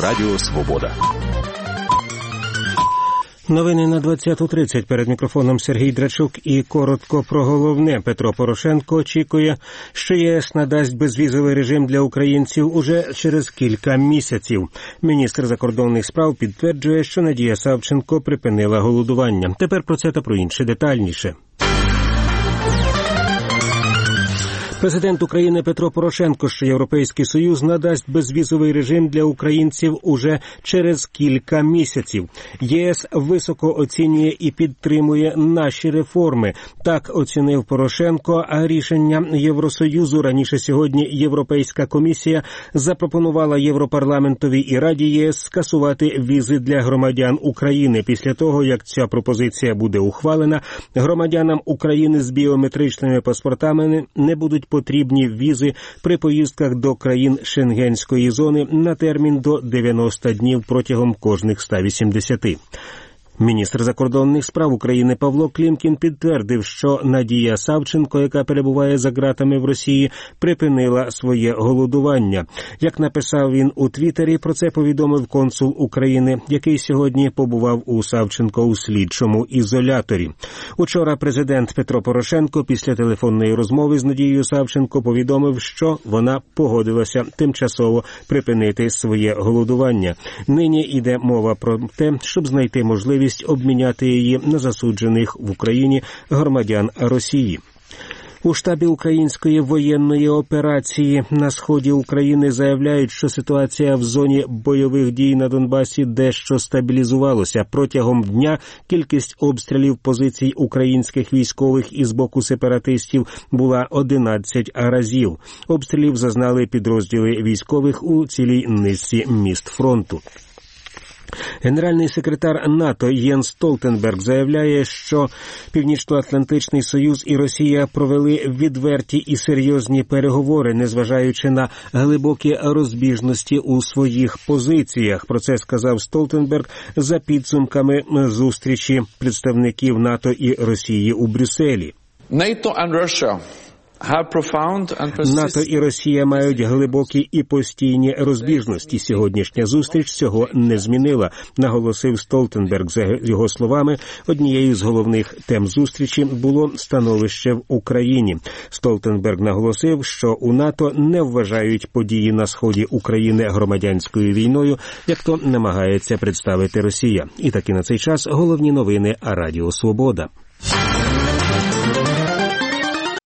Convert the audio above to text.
Радіо Свобода. Новини на 20:30. Перед мікрофоном Сергій Драчук і коротко про головне. Петро Порошенко очікує, що ЄС надасть безвізовий режим для українців уже через кілька місяців. Міністр закордонних справ підтверджує, що Надія Савченко припинила голодування. Тепер про це та про інше детальніше. Президент України Петро Порошенко, що Європейський Союз надасть безвізовий режим для українців уже через кілька місяців. ЄС високо оцінює і підтримує наші реформи. Так оцінив Порошенко, а рішення Євросоюзу. Раніше сьогодні Європейська комісія запропонувала Європарламентові і Раді ЄС скасувати візи для громадян України. Після того, як ця пропозиція буде ухвалена, громадянам України з біометричними паспортами не будуть потрібні візи при поїздках до країн Шенгенської зони на термін до 90 днів протягом кожних 180. Міністр закордонних справ України Павло Клімкін підтвердив, що Надія Савченко, яка перебуває за ґратами в Росії, припинила своє голодування. Як написав він у Твіттері, про це повідомив консул України, який сьогодні побував у Савченко у слідчому ізоляторі. Учора президент Петро Порошенко після телефонної розмови з Надією Савченко повідомив, що вона погодилася тимчасово припинити своє голодування. Нині йде мова про те, щоб знайти можливість обміняти її на засуджених в Україні громадян Росії. У штабі української воєнної операції на сході України заявляють, що ситуація в зоні бойових дій на Донбасі дещо стабілізувалася. Протягом дня кількість обстрілів позицій українських військових із боку сепаратистів була 11 разів. Обстрілів зазнали підрозділи військових у цілій низці міст фронту. Генеральний секретар НАТО Єнс Столтенберг заявляє, що Північно-Атлантичний Союз і Росія провели відверті і серйозні переговори, незважаючи на глибокі розбіжності у своїх позиціях. Про це сказав Столтенберг за підсумками зустрічі представників НАТО і Росії у Брюсселі. НАТО і Росія мають глибокі і постійні розбіжності. Сьогоднішня зустріч цього не змінила, наголосив Столтенберг. За його словами, однією з головних тем зустрічі було становище в Україні. Столтенберг наголосив, що у НАТО не вважають події на сході України громадянською війною, як то намагається представити Росія. І таки на цей час головні новини Радіо Свобода.